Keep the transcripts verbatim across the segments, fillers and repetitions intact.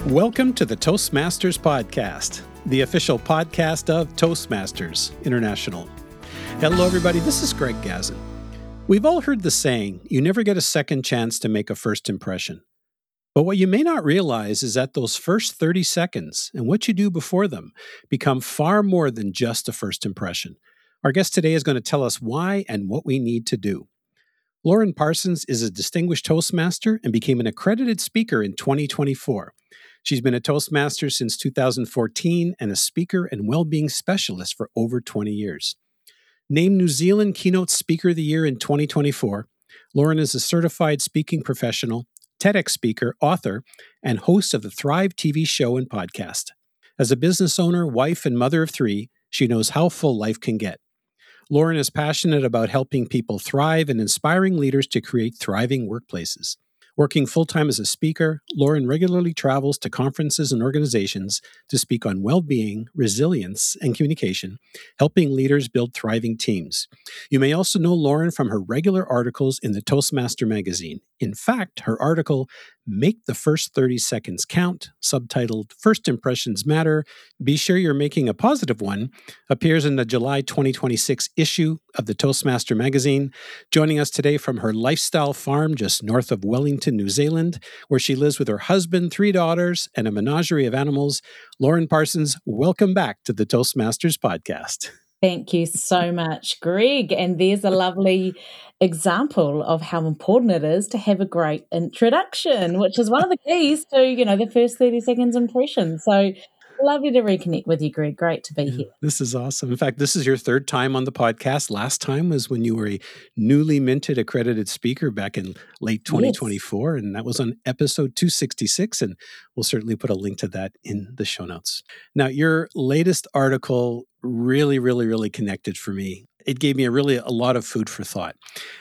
Welcome to the Toastmasters Podcast, the official podcast of Toastmasters International. Hello, everybody. This is Greg Gazin. We've all heard the saying, you never get a second chance to make a first impression. But what you may not realize is that those first thirty seconds and what you do before them become far more than just a first impression. Our guest today is going to tell us why and what we need to do. Lauren Parsons is a distinguished Toastmaster and became an accredited speaker in twenty twenty-four. She's been a Toastmaster since two thousand fourteen and a speaker and well-being specialist for over twenty years. Named New Zealand Keynote Speaker of the Year in twenty twenty-four, Lauren is a certified speaking professional, TEDx speaker, author, and host of the Thrive T V show and podcast. As a business owner, wife, and mother of three, she knows how full life can get. Lauren is passionate about helping people thrive and inspiring leaders to create thriving workplaces. Working full-time as a speaker, Lauren regularly travels to conferences and organizations to speak on well-being, resilience, and communication, helping leaders build thriving teams. You may also know Lauren from her regular articles in the Toastmaster magazine. In fact, her article, Make the First thirty Seconds Count, subtitled First Impressions Matter, Be Sure You're Making a Positive One, appears in the July twenty twenty-six issue of the Toastmaster magazine. Joining us today from her lifestyle farm just north of Wellington, New Zealand, where she lives with her husband, three daughters, and a menagerie of animals, Lauren Parsons, welcome back to the Toastmasters Podcast. Thank you so much, Greg. And there's a lovely example of how important it is to have a great introduction, which is one of the keys to, you know, the first thirty seconds impression. So lovely to reconnect with you, Greg. Great to be Yeah, here. This is awesome. In fact, this is your third time on the podcast. Last time was when you were a newly minted accredited speaker back in late twenty twenty-four, yes. And that was on episode two sixty-six, and we'll certainly put a link to that in the show notes. Now, your latest article really, really, really connected for me. It gave me a really a lot of food for thought.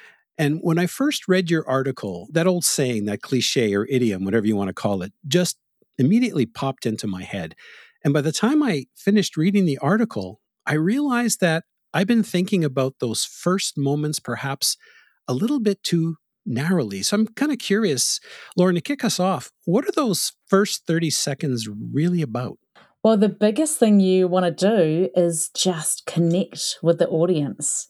And when I first read your article, that old saying, that cliche or idiom, whatever you want to call it, just immediately popped into my head. And by the time I finished reading the article, I realized that I've been thinking about those first moments perhaps a little bit too narrowly. So I'm kind of curious, Lauren, to kick us off, what are those first thirty seconds really about? Well, the biggest thing you want to do is just connect with the audience.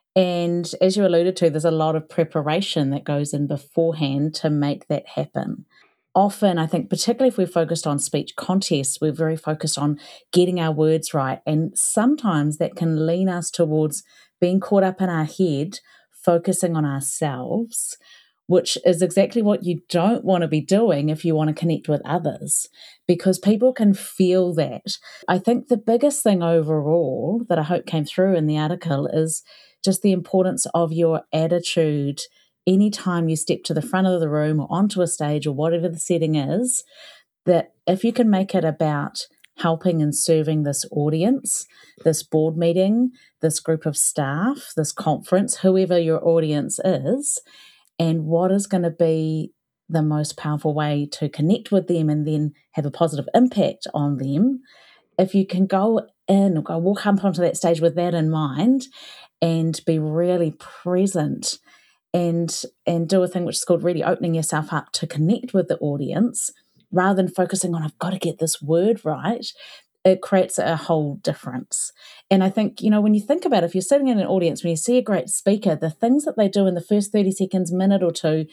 And as you alluded to, there's a lot of preparation that goes in beforehand to make that happen. Often, I think, particularly if we're focused on speech contests, we're very focused on getting our words right. And sometimes that can lean us towards being caught up in our head, focusing on ourselves, which is exactly what you don't want to be doing if you want to connect with others, because people can feel that. I think the biggest thing overall that I hope came through in the article is just the importance of your attitude anytime you step to the front of the room or onto a stage or whatever the setting is, that if you can make it about helping and serving this audience, this board meeting, this group of staff, this conference, whoever your audience is, and what is going to be the most powerful way to connect with them and then have a positive impact on them, if you can go in or go walk up onto that stage with that in mind and be really present and and do a thing which is called really opening yourself up to connect with the audience rather than focusing on, I've got to get this word right, it creates a whole difference. And I think, you know, when you think about it, if you're sitting in an audience, when you see a great speaker, the things that they do in the first thirty seconds, minute or two,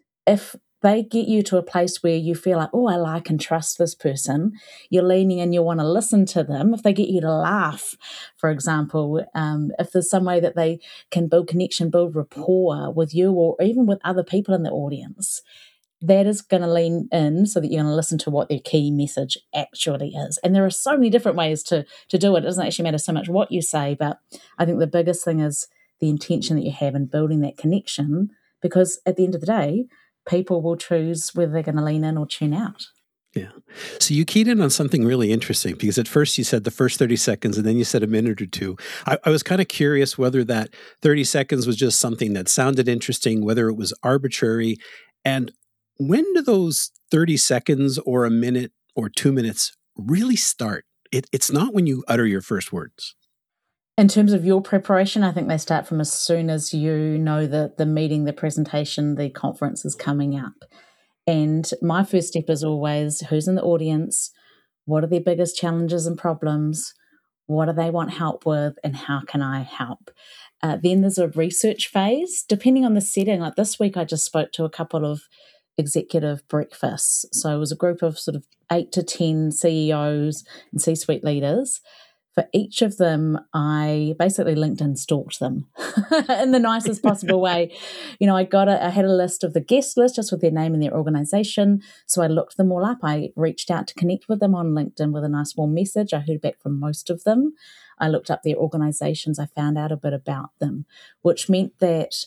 if they get you to a place where you feel like, oh, I like and trust this person, you're leaning in, you want to listen to them. If they get you to laugh, for example, um, if there's some way that they can build connection, build rapport with you or even with other people in the audience, that is going to lean in so that you're going to listen to what their key message actually is. And there are so many different ways to, to do it. It doesn't actually matter so much what you say, but I think the biggest thing is the intention that you have in building that connection, because at the end of the day, people will choose whether they're going to lean in or tune out. Yeah. So you keyed in on something really interesting, because at first you said the first thirty seconds and then you said a minute or two. I, I was kind of curious whether that thirty seconds was just something that sounded interesting, whether it was arbitrary. And when do those thirty seconds or a minute or two minutes really start? It, it's not when you utter your first words. In terms of your preparation, I think they start from as soon as you know that the meeting, the presentation, the conference is coming up. And my first step is always, who's in the audience? What are their biggest challenges and problems? What do they want help with? And how can I help? Uh, then there's a research phase, depending on the setting. Like this week, I just spoke to a couple of executive breakfasts. So it was a group of sort of eight to ten C E Os and C-suite leaders. For each of them, I basically LinkedIn stalked them in the nicest possible way. You know, I got a, I had a list of the guest list just with their name and their organization. So I looked them all up. I reached out to connect with them on LinkedIn with a nice warm message. I heard back from most of them. I looked up their organizations. I found out a bit about them, which meant that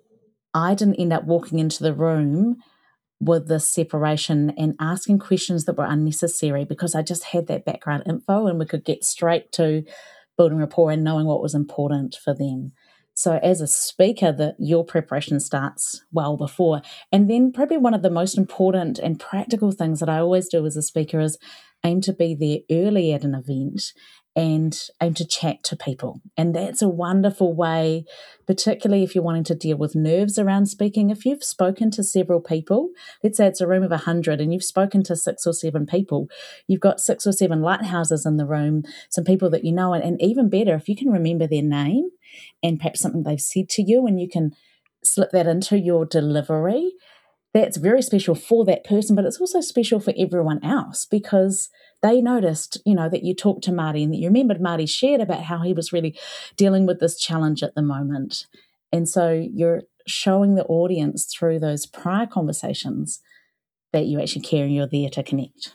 I didn't end up walking into the room with this separation and asking questions that were unnecessary, because I just had that background info and we could get straight to building rapport and knowing what was important for them. So as a speaker, that your preparation starts well before. And then probably one of the most important and practical things that I always do as a speaker is aim to be there early at an event and aim to chat to people. And that's a wonderful way, particularly if you're wanting to deal with nerves around speaking. If you've spoken to several people, let's say it's a room of one hundred and you've spoken to six or seven people, you've got six or seven lighthouses in the room, some people that you know, and, and even better, if you can remember their name and perhaps something they've said to you and you can slip that into your delivery, that's very special for that person, but it's also special for everyone else because they noticed, you know, that you talked to Marty and that you remembered Marty shared about how he was really dealing with this challenge at the moment. And so you're showing the audience through those prior conversations that you actually care and you're there to connect.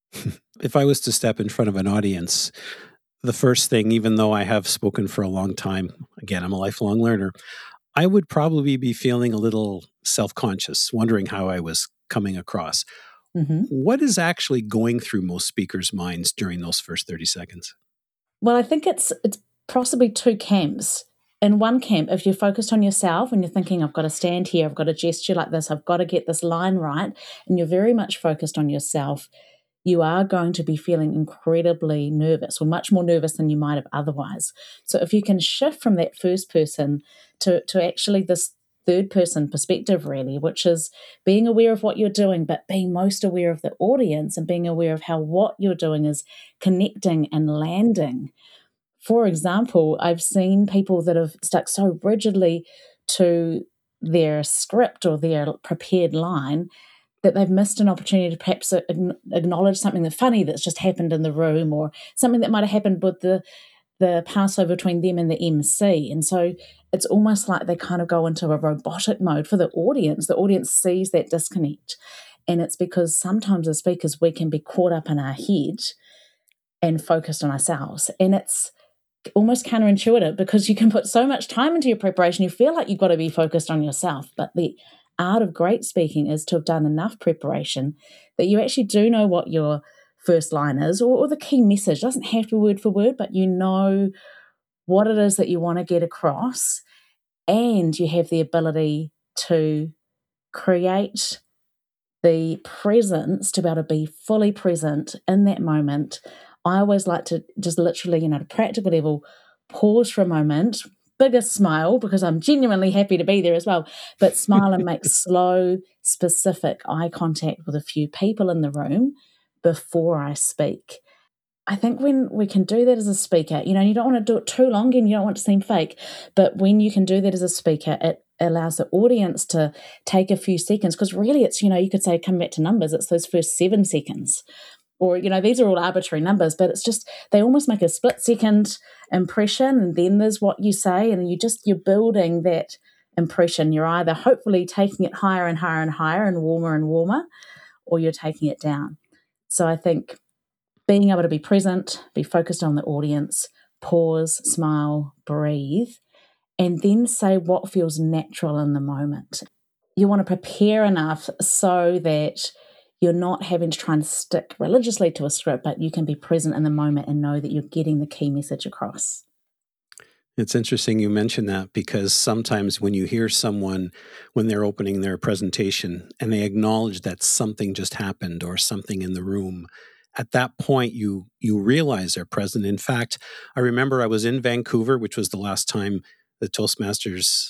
If I was to step in front of an audience, the first thing, even though I have spoken for a long time, again, I'm a lifelong learner, I would probably be feeling a little self-conscious, wondering how I was coming across. Mm-hmm. What is actually going through most speakers' minds during those first thirty seconds? Well, I think it's it's possibly two camps. In one camp, if you're focused on yourself and you're thinking, I've got to stand here, I've got to gesture like this, I've got to get this line right, and you're very much focused on yourself, you are going to be feeling incredibly nervous, or much more nervous than you might have otherwise. So if you can shift from that first person to, to actually this third person perspective, really, which is being aware of what you're doing, but being most aware of the audience and being aware of how what you're doing is connecting and landing. For example, I've seen people that have stuck so rigidly to their script or their prepared line that they've missed an opportunity to perhaps acknowledge something that's funny that's just happened in the room, or something that might have happened with the the passover between them and the M C. And so it's almost like they kind of go into a robotic mode for the audience. The audience sees that disconnect. And it's because sometimes as speakers, we can be caught up in our head and focused on ourselves. And it's almost counterintuitive because you can put so much time into your preparation, you feel like you've got to be focused on yourself. But the art of great speaking is to have done enough preparation that you actually do know what your first line is, or, or the key message. It doesn't have to be word for word, but you know what it is that you want to get across, and you have the ability to create the presence to be able to be fully present in that moment. I always like to just literally, you know, at a practical level, pause for a moment, bigger smile because I'm genuinely happy to be there as well, but smile and make slow, specific eye contact with a few people in the room before I speak. I think when we can do that as a speaker, you know, you don't want to do it too long and you don't want to seem fake, but when you can do that as a speaker, it allows the audience to take a few seconds, because really it's, you know, you could say, come back to numbers, it's those first seven seconds. Or, you know, these are all arbitrary numbers, but it's just, they almost make a split second impression, and then there's what you say, and you just, you're building that impression. You're either hopefully taking it higher and higher and higher and warmer and warmer, or you're taking it down. So I think being able to be present, be focused on the audience, pause, smile, breathe, and then say what feels natural in the moment. You want to prepare enough so that you're not having to try and stick religiously to a script, but you can be present in the moment and know that you're getting the key message across. It's interesting you mention that, because sometimes when you hear someone, when they're opening their presentation and they acknowledge that something just happened or something in the room, at that point you you realize they're present. In fact, I remember I was in Vancouver, which was the last time the Toastmasters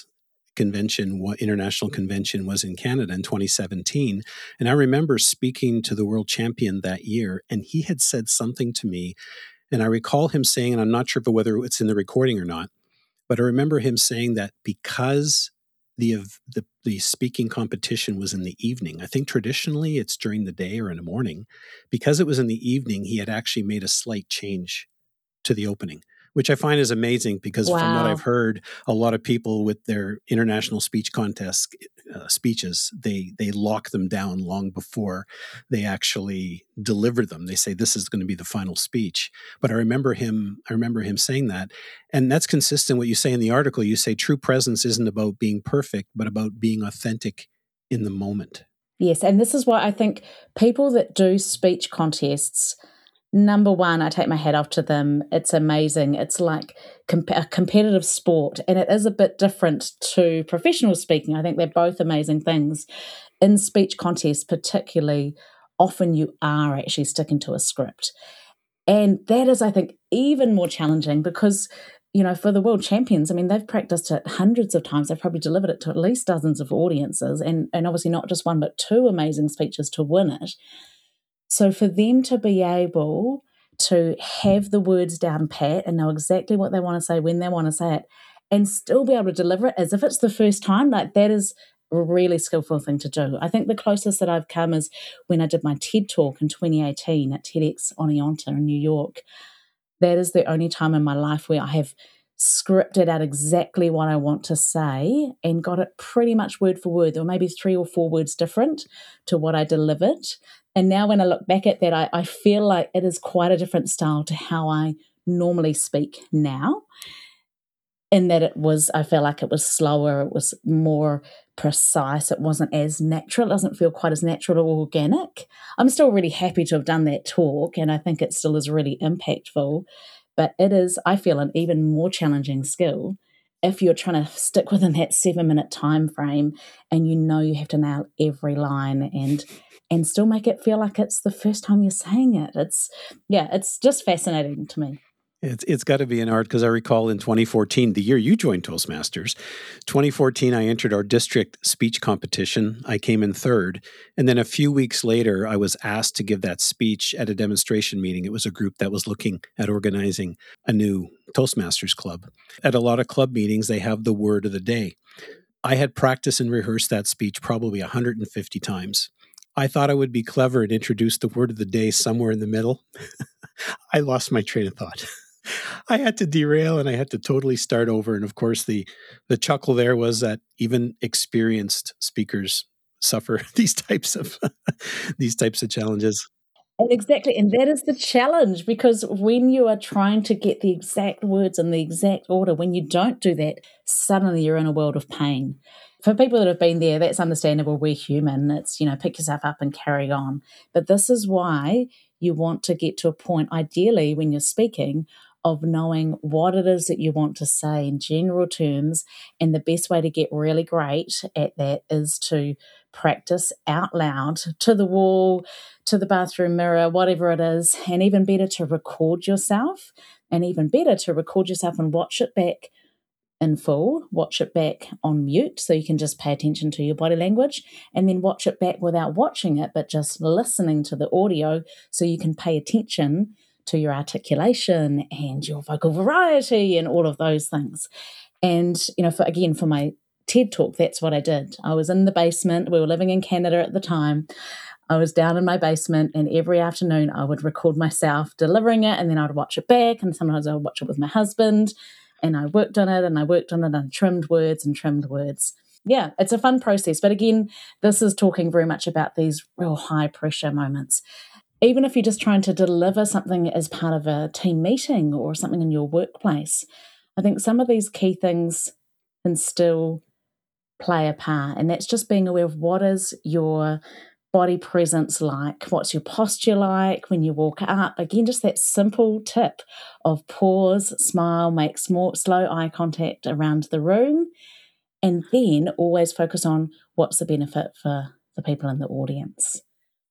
convention, what international convention was in Canada in twenty seventeen. And I remember speaking to the world champion that year, and he had said something to me. And I recall him saying, and I'm not sure whether it's in the recording or not, but I remember him saying that because the, the the speaking competition was in the evening, I think traditionally it's during the day or in the morning, because it was in the evening, he had actually made a slight change to the opening, which I find is amazing because Wow. from what I've heard, a lot of people with their international speech contest uh, speeches, they they lock them down long before they actually deliver them. They say this is going to be the final speech. But I remember him I remember him saying that, and that's consistent with what you say in the article. You say true presence isn't about being perfect, but about being authentic in the moment. Yes, and this is why I think people that do speech contests, number one, I take my hat off to them. It's amazing. It's like comp- a competitive sport, and it is a bit different to professional speaking. I think they're both amazing things. In speech contests, particularly, often you are actually sticking to a script. And that is, I think, even more challenging because, you know, for the world champions, I mean, they've practiced it hundreds of times. They've probably delivered it to at least dozens of audiences, and, and obviously not just one, but two amazing speeches to win it. So for them to be able to have the words down pat and know exactly what they want to say when they want to say it and still be able to deliver it as if it's the first time, like that is a really skillful thing to do. I think the closest that I've come is when I did my TED Talk in twenty eighteen at TEDx Oneonta in New York. That is the only time in my life where I have scripted out exactly what I want to say and got it pretty much word for word. There were maybe three or four words different to what I delivered. And now when I look back at that, I, I feel like it is quite a different style to how I normally speak now. In that it was, I feel like it was slower, it was more precise, it wasn't as natural, it doesn't feel quite as natural or organic. I'm still really happy to have done that talk, and I think it still is really impactful, but it is, I feel, an even more challenging skill if you're trying to stick within that seven-minute time frame and you know you have to nail every line and and still make it feel like it's the first time you're saying it. It's, yeah, it's just fascinating to me. It's it's got to be an art because I recall in twenty fourteen, the year you joined Toastmasters, twenty fourteen, I entered our district speech competition. I came in third. And then a few weeks later, I was asked to give that speech at a demonstration meeting. It was a group that was looking at organizing a new Toastmasters club. At a lot of club meetings, they have the word of the day. I had practiced and rehearsed that speech probably one hundred fifty times. I thought I would be clever and introduce the word of the day somewhere in the middle. I lost my train of thought. I had to derail and I had to totally start over. And of course, the the chuckle there was that even experienced speakers suffer these types of these types of challenges. And exactly, and that is the challenge, because when you are trying to get the exact words in the exact order, when you don't do that, suddenly you're in a world of pain. For people that have been there, that's understandable. We're human. It's, you know, pick yourself up and carry on. But this is why you want to get to a point, ideally, when you're speaking, of knowing what it is that you want to say in general terms. And the best way to get really great at that is to practice out loud to the wall, to the bathroom mirror, whatever it is, and even better to record yourself, and even better to record yourself and watch it back in full, watch it back on mute so you can just pay attention to your body language, and then watch it back without watching it, but just listening to the audio so you can pay attention to your articulation and your vocal variety and all of those things. And, you know, for again, for my TED Talk, that's what I did. I was in the basement. We were living in Canada at the time. I was down in my basement, and every afternoon I would record myself delivering it, and then I would watch it back, and sometimes I would watch it with my husband, and I worked on it, and I worked on it, and I trimmed words and trimmed words. Yeah, it's a fun process. But again, this is talking very much about these real high pressure moments. Even if you're just trying to deliver something as part of a team meeting or something in your workplace, I think some of these key things can still play a part. And that's just being aware of what is your body presence like, what's your posture like when you walk up. Again, just that simple tip of pause, smile, make small, slow eye contact around the room, and then always focus on what's the benefit for the people in the audience.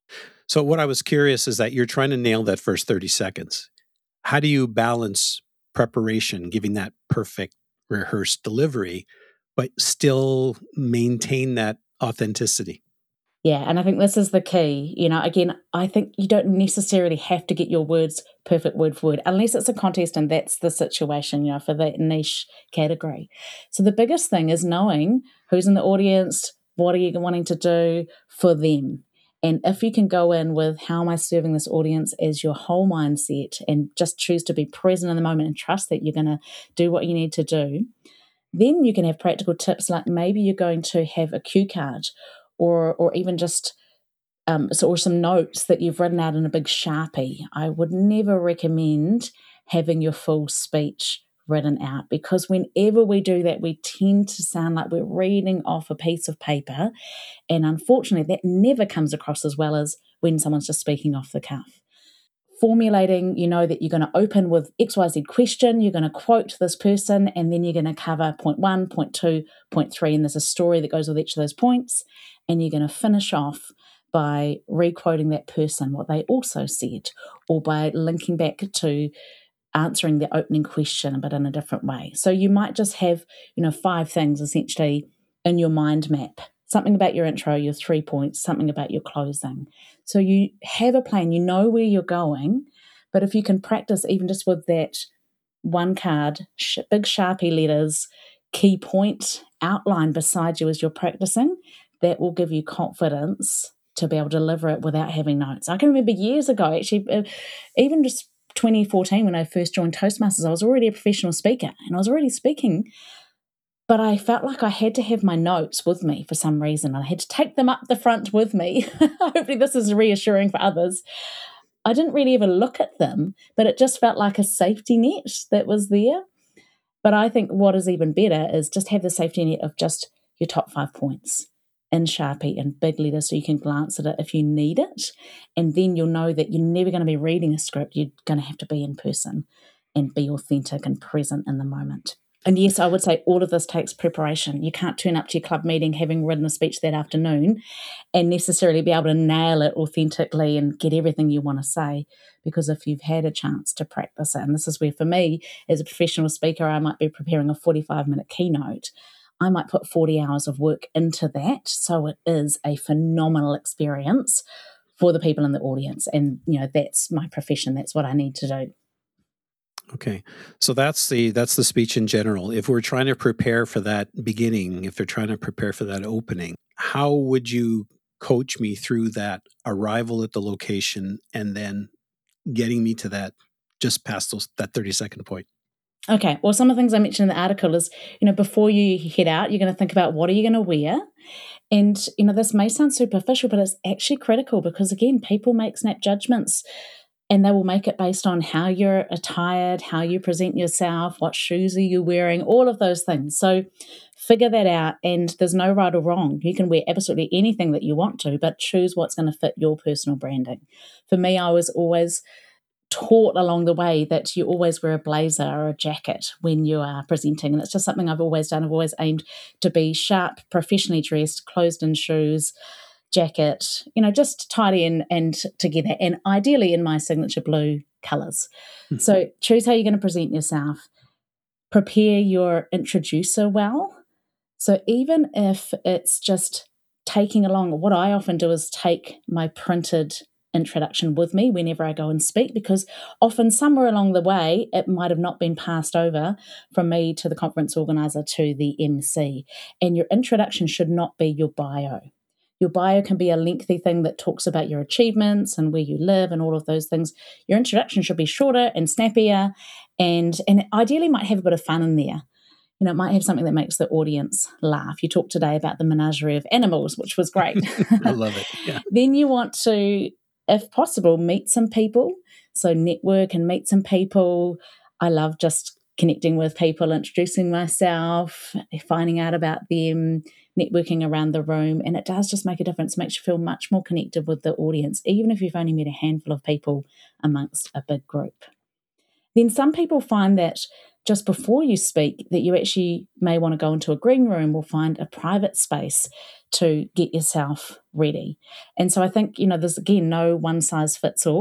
So what I was curious is that you're trying to nail that first thirty seconds. How do you balance preparation, giving that perfect rehearsed delivery, but still maintain that authenticity. Yeah, and I think this is the key. You know, again, I think you don't necessarily have to get your words perfect word for word, unless it's a contest and that's the situation, you know, for that niche category. So the biggest thing is knowing who's in the audience, what are you wanting to do for them. And if you can go in with how am I serving this audience as your whole mindset and just choose to be present in the moment and trust that you're going to do what you need to do, then you can have practical tips like maybe you're going to have a cue card or or even just um, so, or some notes that you've written out in a big Sharpie. I would never recommend having your full speech written out because whenever we do that, we tend to sound like we're reading off a piece of paper. And unfortunately, that never comes across as well as when someone's just speaking off the cuff. Formulating, you know, that you're going to open with X Y Z question, you're going to quote this person, and then you're going to cover point one, point two, point three, and there's a story that goes with each of those points, and you're going to finish off by re-quoting that person, what they also said, or by linking back to answering the opening question but in a different way. So you might just have, you know, five things essentially in your mind map. Something about your intro, your three points, something about your closing. So you have a plan, you know where you're going, but if you can practice even just with that one card, sh- big Sharpie letters, key point outline beside you as you're practicing, that will give you confidence to be able to deliver it without having notes. I can remember years ago, actually, uh, even just twenty fourteen when I first joined Toastmasters, I was already a professional speaker and I was already speaking, but I felt like I had to have my notes with me for some reason. I had to take them up the front with me. Hopefully this is reassuring for others. I didn't really ever look at them, but it just felt like a safety net that was there. But I think what is even better is just have the safety net of just your top five points in Sharpie in big letters so you can glance at it if you need it. And then you'll know that you're never going to be reading a script. You're going to have to be in person and be authentic and present in the moment. And yes, I would say all of this takes preparation. You can't turn up to your club meeting having written a speech that afternoon and necessarily be able to nail it authentically and get everything you want to say, because if you've had a chance to practice it, and this is where for me as a professional speaker, I might be preparing a forty-five minute keynote. I might put forty hours of work into that. So it is a phenomenal experience for the people in the audience. And, you know, that's my profession. That's what I need to do. Okay. So that's the that's the speech in general. If we're trying to prepare for that beginning, if they're trying to prepare for that opening, how would you coach me through that arrival at the location and then getting me to that just past those that thirty second point? Okay. Well, some of the things I mentioned in the article is, you know, before you head out, you're going to think about what are you going to wear? And, you know, this may sound superficial, but it's actually critical because, again, people make snap judgments. And they will make it based on how you're attired, how you present yourself, what shoes are you wearing, all of those things. So figure that out, and there's no right or wrong. You can wear absolutely anything that you want to, but choose what's going to fit your personal branding. For me, I was always taught along the way that you always wear a blazer or a jacket when you are presenting. And it's just something I've always done. I've always aimed to be sharp, professionally dressed, closed-in shoes, jacket, you know, just tidy and, and together, and ideally in my signature blue colours. Mm-hmm. So choose how you're going to present yourself. Prepare your introducer well. So even if it's just taking along, what I often do is take my printed introduction with me whenever I go and speak, because often somewhere along the way it might have not been passed over from me to the conference organizer to the M C. And your introduction should not be your bio. Your bio can be a lengthy thing that talks about your achievements and where you live and all of those things. Your introduction should be shorter and snappier, and, and ideally might have a bit of fun in there. You know, it might have something that makes the audience laugh. You talked today about the menagerie of animals, which was great. I love it. Yeah. Then you want to, if possible, meet some people. So network and meet some people. I love just connecting with people, introducing myself, finding out about them, networking around the room, and it does just make a difference. It makes you feel much more connected with the audience, even if you've only met a handful of people amongst a big group. Then some people find that just before you speak that you actually may want to go into a green room or find a private space to get yourself ready. And so I think, you know, there's, again, no one size fits all,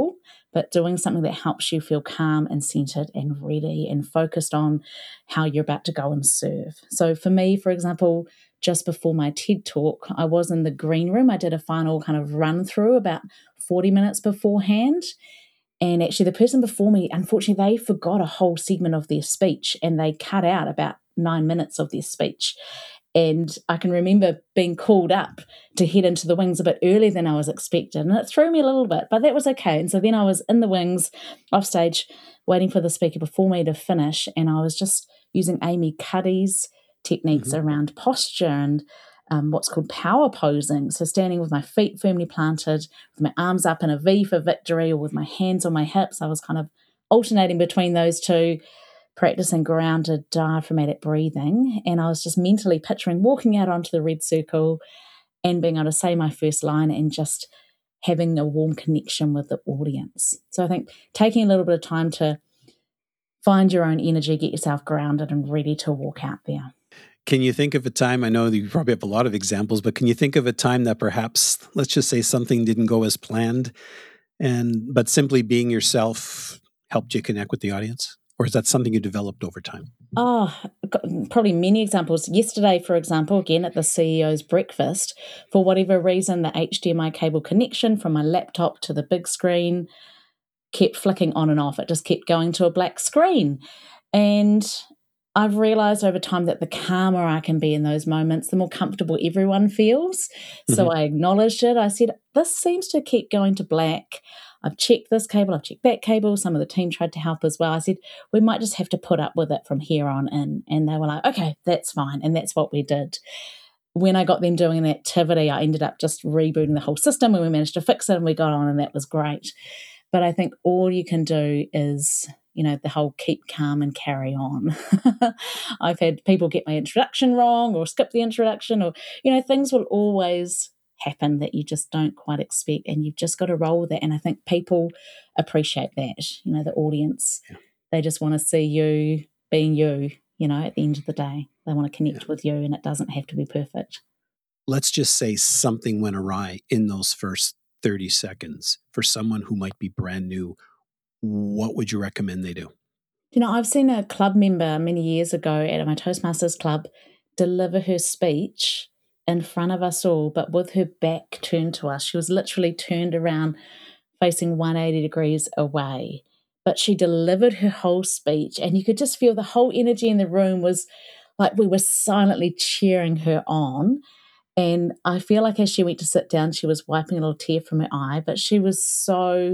but doing something that helps you feel calm and centered and ready and focused on how you're about to go and serve. So for me, for example, just before my TED Talk, I was in the green room. I did a final kind of run through about forty minutes beforehand. And actually the person before me, unfortunately, they forgot a whole segment of their speech and they cut out about nine minutes of their speech. And I can remember being called up to head into the wings a bit earlier than I was expected. And it threw me a little bit, but that was okay. And so then I was in the wings, off stage, waiting for the speaker before me to finish. And I was just using Amy Cuddy's techniques mm-hmm. around posture and um, what's called power posing. So standing with my feet firmly planted, with my arms up in a V for victory, or with my hands on my hips. I was kind of alternating between those two, practicing grounded diaphragmatic breathing. And I was just mentally picturing walking out onto the red circle and being able to say my first line and just having a warm connection with the audience. So I think taking a little bit of time to find your own energy, get yourself grounded and ready to walk out there. Can you think of a time, I know you probably have a lot of examples, but can you think of a time that perhaps, let's just say something didn't go as planned, and but simply being yourself helped you connect with the audience? Or is that something you developed over time? Oh, probably many examples. Yesterday, for example, again at the C E O's breakfast, for whatever reason, the H D M I cable connection from my laptop to the big screen kept flicking on and off. It just kept going to a black screen. And I've realised over time that the calmer I can be in those moments, the more comfortable everyone feels. Mm-hmm. So I acknowledged it. I said, this seems to keep going to black. I've checked this cable, I've checked that cable. Some of the team tried to help as well. I said, we might just have to put up with it from here on in. And they were like, okay, that's fine. And that's what we did. When I got them doing an activity, I ended up just rebooting the whole system and we managed to fix it and we got on and that was great. But I think all you can do is, you know, the whole keep calm and carry on. I've had people get my introduction wrong or skip the introduction or, you know, things will always happen that you just don't quite expect and you've just got to roll with it. And I think people appreciate that, you know, the audience, yeah. They just want to see you being you, you know, at the end of the day. They want to connect yeah. with you and it doesn't have to be perfect. Let's just say something went awry in those first thirty seconds for someone who might be brand new. What would you recommend they do? You know, I've seen a club member many years ago at my Toastmasters club deliver her speech in front of us all, but with her back turned to us. She was literally turned around facing one hundred eighty degrees away. But she delivered her whole speech and you could just feel the whole energy in the room was like we were silently cheering her on. And I feel like as she went to sit down, she was wiping a little tear from her eye, but she was so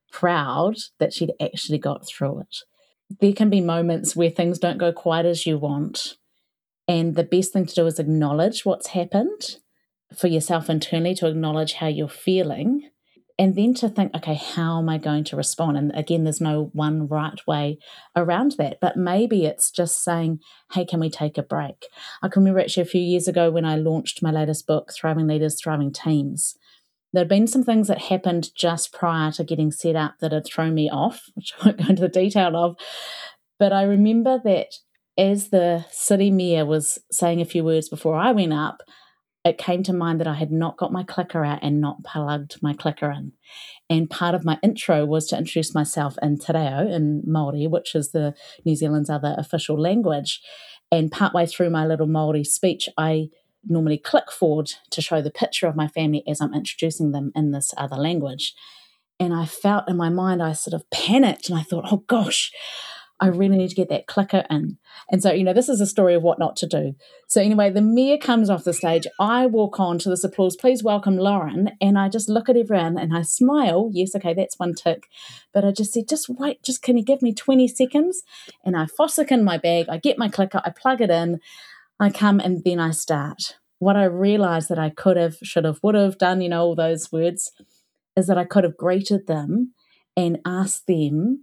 proud that she'd actually got through it. There can be moments where things don't go quite as you want. And the best thing to do is acknowledge what's happened for yourself internally, to acknowledge how you're feeling, and then to think, okay, how am I going to respond? And again, there's no one right way around that, but maybe it's just saying, hey, can we take a break? I can remember actually a few years ago when I launched my latest book, Thriving Leaders, Thriving Teams. There had been some things that happened just prior to getting set up that had thrown me off, which I won't go into the detail of, but I remember that as the city mayor was saying a few words before I went up, it came to mind that I had not got my clicker out and not plugged my clicker in. And part of my intro was to introduce myself in Te Reo, in Māori, which is the New Zealand's other official language. And partway through my little Māori speech, I normally click forward to show the picture of my family as I'm introducing them in this other language. And I felt in my mind, I sort of panicked and I thought, oh gosh, I really need to get that clicker in. And so, you know, this is a story of what not to do. So anyway, the mayor comes off the stage. I walk on to this applause. Please welcome Lauren. And I just look at everyone and I smile. Yes, okay, that's one tick. But I just said, just wait, just can you give me twenty seconds? And I fossick in my bag. I get my clicker. I plug it in. I come and then I start. What I realized that I could have, should have, would have done, you know, all those words, is that I could have greeted them and asked them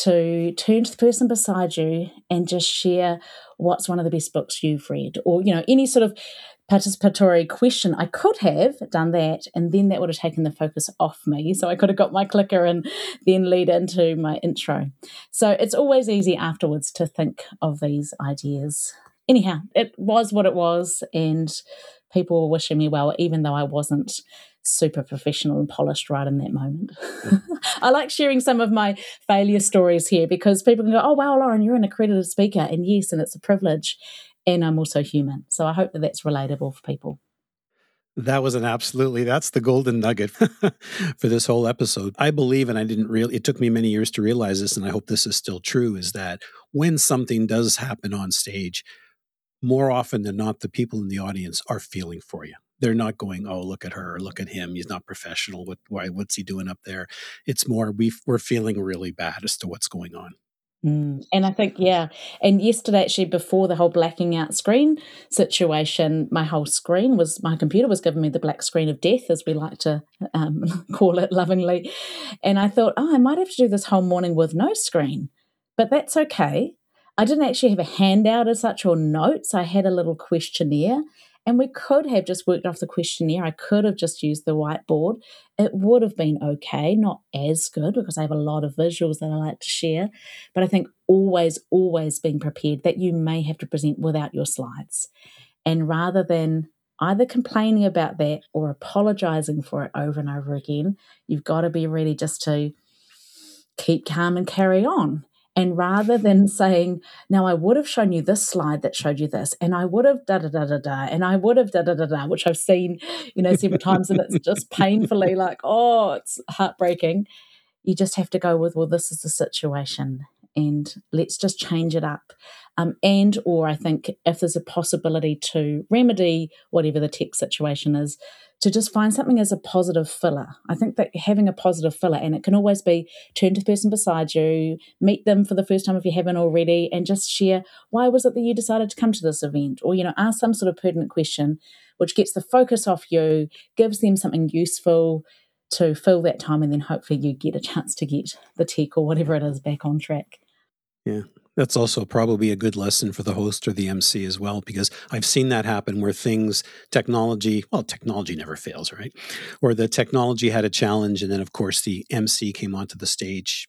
to turn to the person beside you and just share what's one of the best books you've read, or, you know, any sort of participatory question. I could have done that, and then that would have taken the focus off me. So I could have got my clicker and then lead into my intro. So it's always easy afterwards to think of these ideas. Anyhow, it was what it was, and people were wishing me well, even though I wasn't super professional and polished right in that moment. I like sharing some of my failure stories here because people can go, oh, wow, Lauren, you're an accredited speaker. And yes, and it's a privilege. And I'm also human. So I hope that that's relatable for people. That was an absolutely, that's the golden nugget for this whole episode. I believe, and I didn't really, it took me many years to realize this, and I hope this is still true, is that when something does happen on stage, more often than not, the people in the audience are feeling for you. They're not going, oh, look at her, look at him. He's not professional. What, why, what's he doing up there? It's more, we, we're feeling really bad as to what's going on. Mm. And I think, yeah, and yesterday actually before the whole blacking out screen situation, my whole screen was, my computer was giving me the black screen of death, as we like to um, call it lovingly. And I thought, oh, I might have to do this whole morning with no screen, but that's okay. I didn't actually have a handout as such or notes. I had a little questionnaire. And we could have just worked off the questionnaire. I could have just used the whiteboard. It would have been okay, not as good because I have a lot of visuals that I like to share. But I think always, always being prepared that you may have to present without your slides. And rather than either complaining about that or apologizing for it over and over again, you've got to be ready just to keep calm and carry on. And rather than saying, now I would have shown you this slide that showed you this, and I would have da-da-da-da-da, and I would have da-da-da-da, which I've seen, you know, several times, and it's just painfully like, oh, it's heartbreaking. You just have to go with, well, this is the situation, and let's just change it up. Um, and or I think if there's a possibility to remedy whatever the tech situation is, to just find something as a positive filler. I think that having a positive filler, and it can always be turn to the person beside you, meet them for the first time if you haven't already, and just share, why was it that you decided to come to this event? Or, you know, ask some sort of pertinent question, which gets the focus off you, gives them something useful to fill that time, and then hopefully you get a chance to get the tech or whatever it is back on track. Yeah. That's also probably a good lesson for the host or the M C as well, because I've seen that happen where things, technology, well, technology never fails, right? Or the technology had a challenge, and then, of course, the M C came onto the stage,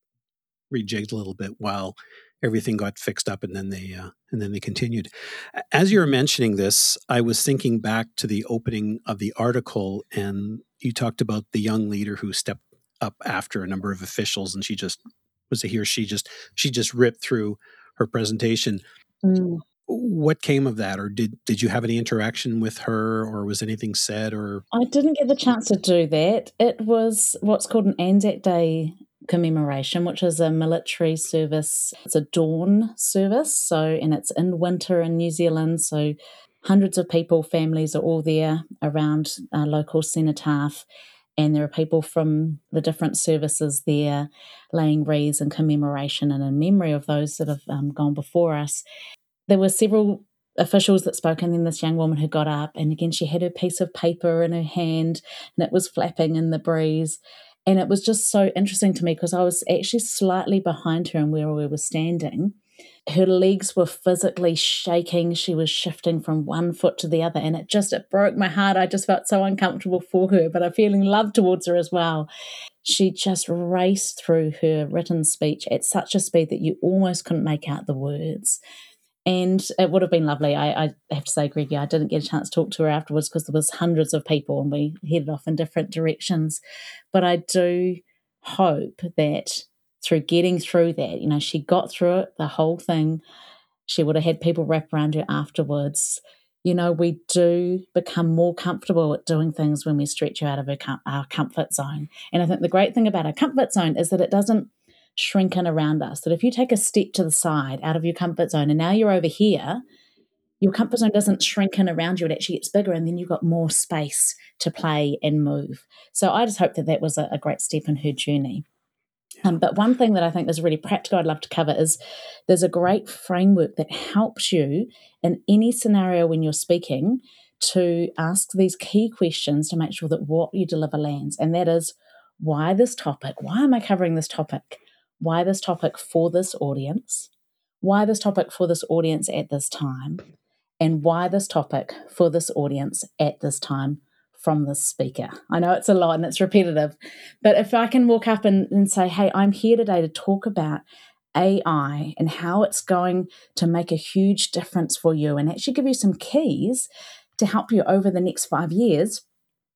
rejigged a little bit while everything got fixed up, and then they uh, and then they continued. As you were mentioning this, I was thinking back to the opening of the article, and you talked about the young leader who stepped up after a number of officials, and she just was a he or she just she just ripped through her presentation. Mm. What came of that, or did did you have any interaction with her, or was anything said? Or I didn't get the chance to do that. It was what's called an Anzac Day commemoration, which is a military service. It's a dawn service, so and it's in winter in New Zealand. So hundreds of people, families are all there around a local cenotaph. And there are people from the different services there laying wreaths in commemoration and in memory of those that have um, gone before us. There were several officials that spoke, and then this young woman who got up, and again, she had her piece of paper in her hand, and it was flapping in the breeze. And it was just so interesting to me because I was actually slightly behind her and where we were standing. Her legs were physically shaking. She was shifting from one foot to the other, and it just, it broke my heart. I just felt so uncomfortable for her, but I'm feeling love towards her as well. She just raced through her written speech at such a speed that you almost couldn't make out the words. And it would have been lovely. I, I have to say, Greggy, I didn't get a chance to talk to her afterwards because there was hundreds of people and we headed off in different directions. But I do hope that through getting through that, you know, she got through it, the whole thing. She would have had people wrap around her afterwards. You know, we do become more comfortable at doing things when we stretch out of our, com- our comfort zone. And I think the great thing about our comfort zone is that it doesn't shrink in around us. That if you take a step to the side out of your comfort zone and now you're over here, your comfort zone doesn't shrink in around you. It actually gets bigger, and then you've got more space to play and move. So I just hope that that was a, a great step in her journey. Um, but one thing that I think is really practical I'd love to cover is there's a great framework that helps you in any scenario when you're speaking to ask these key questions to make sure that what you deliver lands. And that is, why this topic? Why am I covering this topic? Why this topic for this audience? Why this topic for this audience at this time? And why this topic for this audience at this time from the speaker? I know it's a lot and it's repetitive, but if I can walk up and, and say, hey, I'm here today to talk about A I and how it's going to make a huge difference for you and actually give you some keys to help you over the next five years,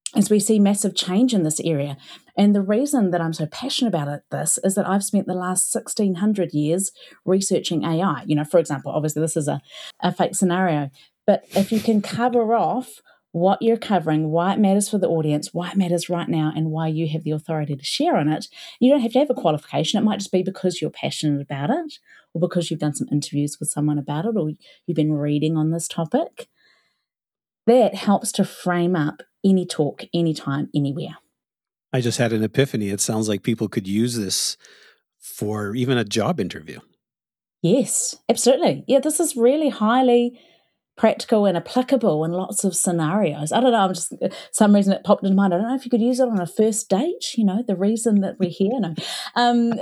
as we see massive change in this area. And the reason that I'm so passionate about it, this is that I've spent the last sixteen hundred years researching A I. You know, for example, obviously this is a, a fake scenario, but if you can cover off what you're covering, why it matters for the audience, why it matters right now, and why you have the authority to share on it, you don't have to have a qualification. It might just be because you're passionate about it, or because you've done some interviews with someone about it, or you've been reading on this topic. That helps to frame up any talk, anytime, anywhere. I just had an epiphany. It sounds like people could use this for even a job interview. Yes, absolutely. Yeah, this is really highly practical and applicable in lots of scenarios. I don't know, I'm just, some reason it popped into mind. I don't know if you could use it on a first date, you know, the reason that we're here. No. Um,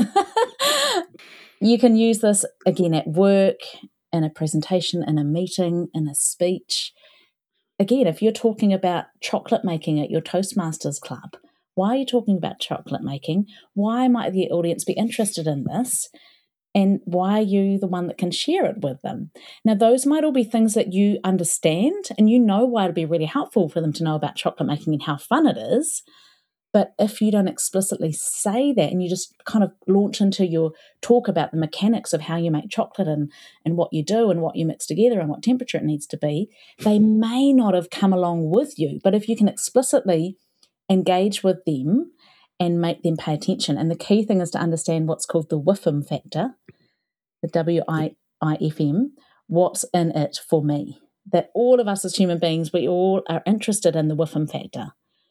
you can use this, again, at work, in a presentation, in a meeting, in a speech. Again, if you're talking about chocolate making at your Toastmasters club, why are you talking about chocolate making? Why might the audience be interested in this? And why are you the one that can share it with them? Now, those might all be things that you understand, and you know why it'd be really helpful for them to know about chocolate making and how fun it is. But if you don't explicitly say that, and you just kind of launch into your talk about the mechanics of how you make chocolate and, and what you do and what you mix together and what temperature it needs to be, they may not have come along with you. But if you can explicitly engage with them and make them pay attention. And the key thing is to understand what's called the W I F M factor, the W I F M, what's in it for me. That all of us as human beings, we all are interested in the W I F M factor.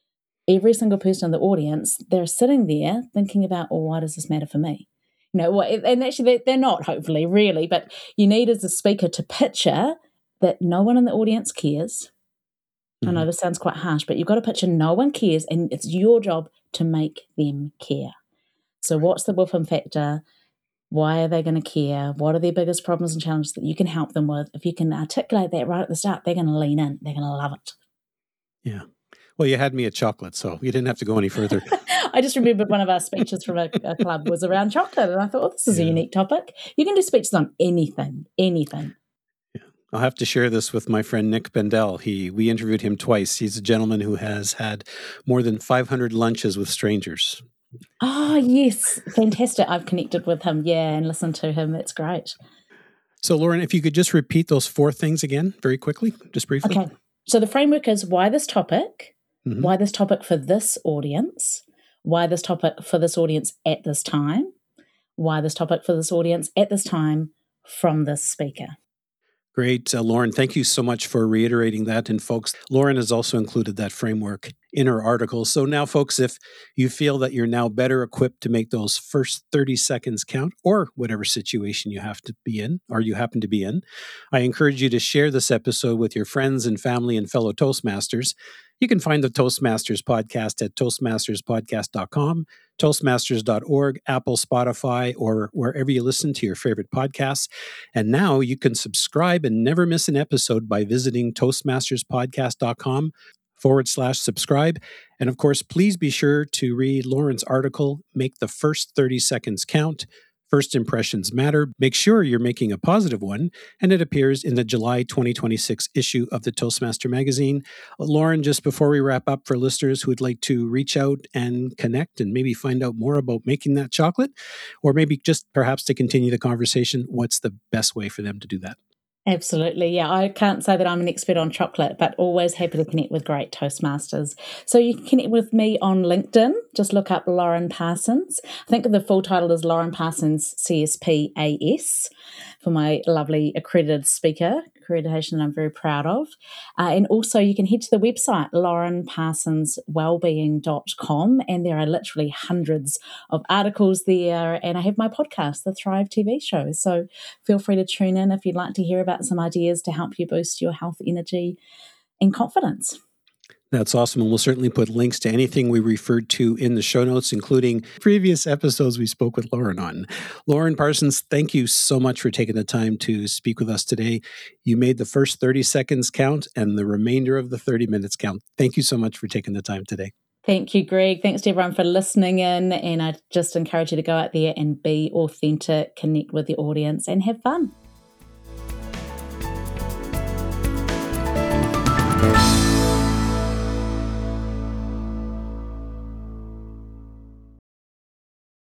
Every single person in the audience, they're sitting there thinking about, oh, why does this matter for me? You know, and actually they're not, hopefully, really, but you need as a speaker to picture that no one in the audience cares. Mm-hmm. I know this sounds quite harsh, but you've got to picture no one cares, and it's your job to make them care. So what's the W I F M factor? Why are they going to care? What are their biggest problems and challenges that you can help them with? If you can articulate that right at the start, they're going to lean in. They're going to love it. Yeah. Well, you had me at chocolate, so you didn't have to go any further. I just remembered one of our speeches from a, a club was around chocolate, and I thought, oh, this is yeah. a unique topic. You can do speeches on anything, anything. Yeah. I'll have to share this with my friend Nick Bendel. He we interviewed him twice. He's a gentleman who has had more than five hundred lunches with strangers. Oh, yes. Fantastic. I've connected with him, yeah, and listened to him. That's great. So, Lauren, if you could just repeat those four things again very quickly, just briefly. Okay. So the framework is why this topic, mm-hmm. why this topic for this audience, why this topic for this audience at this time, why this topic for this audience at this time from this speaker. Great. Uh, Lauren, thank you so much for reiterating that. And folks, Lauren has also included that framework in her article. So now, folks, if you feel that you're now better equipped to make those first thirty seconds count, or whatever situation you have to be in, or you happen to be in, I encourage you to share this episode with your friends and family and fellow Toastmasters. You can find the Toastmasters podcast at toastmasters podcast dot com, toastmasters dot org, Apple, Spotify, or wherever you listen to your favorite podcasts. And now you can subscribe and never miss an episode by visiting toastmasters podcast dot com forward slash subscribe. And of course, please be sure to read Lauren's article, Make the First thirty Seconds Count. First impressions matter. Make sure you're making a positive one, and it appears in the July twenty twenty-six issue of the Toastmaster magazine. Lauren, just before we wrap up, for listeners who would like to reach out and connect and maybe find out more about making that chocolate, or maybe just perhaps to continue the conversation, what's the best way for them to do that? Absolutely. Yeah, I can't say that I'm an expert on chocolate, but always happy to connect with great Toastmasters. So you can connect with me on LinkedIn. Just look up Lauren Parsons. I think the full title is Lauren Parsons C S P A S for my lovely accredited speaker accreditation that I'm very proud of. Uh, and also you can head to the website lauren parsons wellbeing dot com, and there are literally hundreds of articles there. And I have my podcast, the Thrive T V show. So feel free to tune in if you'd like to hear about some ideas to help you boost your health, energy, and confidence. That's awesome. And we'll certainly put links to anything we referred to in the show notes, including previous episodes we spoke with Lauren on. Lauren Parsons, thank you so much for taking the time to speak with us today. You made the first thirty seconds count and the remainder of the thirty minutes count. Thank you so much for taking the time today. Thank you, Greg. Thanks to everyone for listening in. And I just encourage you to go out there and be authentic, connect with the audience, and have fun.